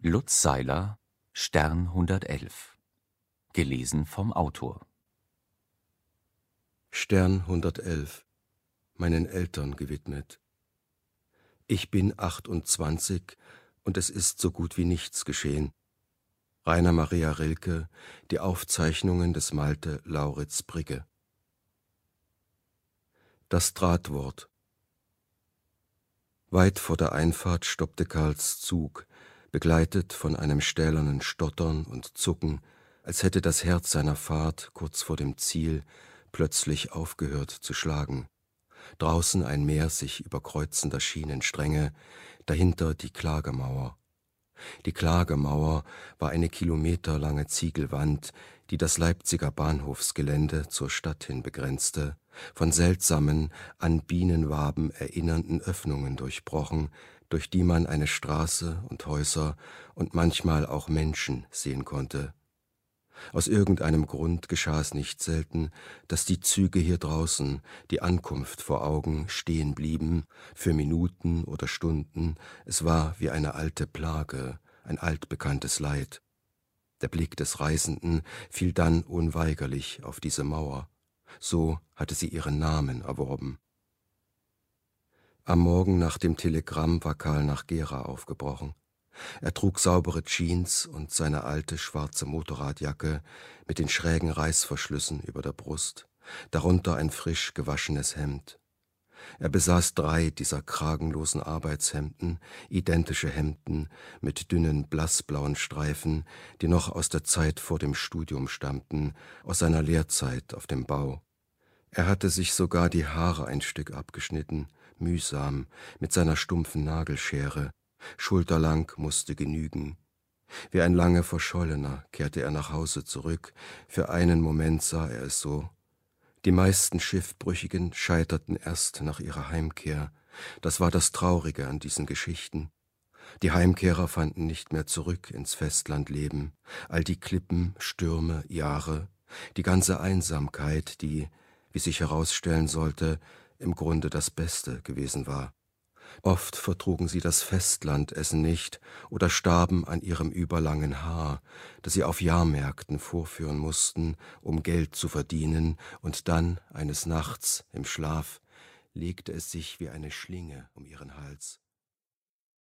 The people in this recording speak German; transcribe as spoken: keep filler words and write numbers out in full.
Lutz Seiler, Stern hundertelf. Gelesen vom Autor. Stern hundertelf, meinen Eltern gewidmet. Ich bin achtundzwanzig und es ist so gut wie nichts geschehen. Rainer Maria Rilke, die Aufzeichnungen des Malte Lauritz Brigge. Das Drahtwort. Weit vor der Einfahrt stoppte Karls Zug, begleitet von einem stählernen Stottern und Zucken, als hätte das Herz seiner Fahrt kurz vor dem Ziel plötzlich aufgehört zu schlagen. Draußen ein Meer sich überkreuzender Schienenstränge, dahinter die Klagemauer. Die Klagemauer war eine kilometerlange Ziegelwand, die das Leipziger Bahnhofsgelände zur Stadt hin begrenzte, von seltsamen, an Bienenwaben erinnernden Öffnungen durchbrochen, durch die man eine Straße und Häuser und manchmal auch Menschen sehen konnte. Aus irgendeinem Grund geschah es nicht selten, dass die Züge hier draußen, die Ankunft vor Augen, stehen blieben, für Minuten oder Stunden. Es war wie eine alte Plage, ein altbekanntes Leid. Der Blick des Reisenden fiel dann unweigerlich auf diese Mauer. So hatte sie ihren Namen erworben. Am Morgen nach dem Telegramm war Karl nach Gera aufgebrochen. Er trug saubere Jeans und seine alte schwarze Motorradjacke mit den schrägen Reißverschlüssen über der Brust, darunter ein frisch gewaschenes Hemd. Er besaß drei dieser kragenlosen Arbeitshemden, identische Hemden mit dünnen blassblauen Streifen, die noch aus der Zeit vor dem Studium stammten, aus seiner Lehrzeit auf dem Bau. Er hatte sich sogar die Haare ein Stück abgeschnitten, mühsam, mit seiner stumpfen Nagelschere. Schulterlang musste genügen. Wie ein lange Verschollener kehrte er nach Hause zurück. Für einen Moment sah er es so. Die meisten Schiffbrüchigen scheiterten erst nach ihrer Heimkehr. Das war das Traurige an diesen Geschichten. Die Heimkehrer fanden nicht mehr zurück ins Festlandleben. All die Klippen, Stürme, Jahre, die ganze Einsamkeit, die, wie sich herausstellen sollte, im Grunde das Beste gewesen war. Oft vertrugen sie das Festlandessen nicht oder starben an ihrem überlangen Haar, das sie auf Jahrmärkten vorführen mussten, um Geld zu verdienen, und dann, eines Nachts, im Schlaf, legte es sich wie eine Schlinge um ihren Hals.